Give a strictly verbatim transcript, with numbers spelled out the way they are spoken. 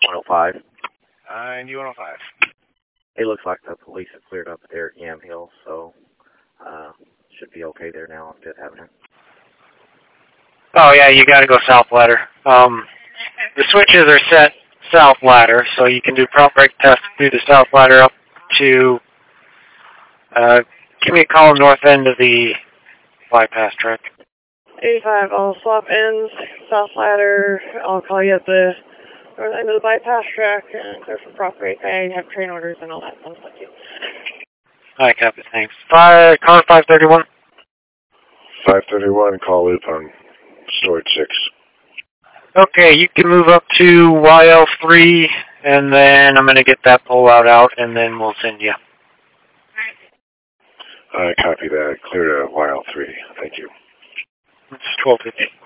one oh five. nine U one oh five. It looks like the police have cleared up there at Yam Hill, so uh, should be okay there now on Fifth Avenue. Oh, yeah, you got to go south ladder. Um, the switches are set south ladder, so you can do prompt brake test through the south ladder up to, uh, give me a call north end of the bypass track. eighty-five, I'll swap ends, south ladder. I'll call you at the north end of the bypass track and clear for prop brake. I have train orders and all that fun stuff too. All right, copy, thanks. Five, car five thirty-one. five thirty-one, call loop on storage six. Okay, you can move up to Y L three, and then I'm going to get that pullout out, and then we'll send you. I copy that. Clear to Y L three. Thank you. It's twelve fifty.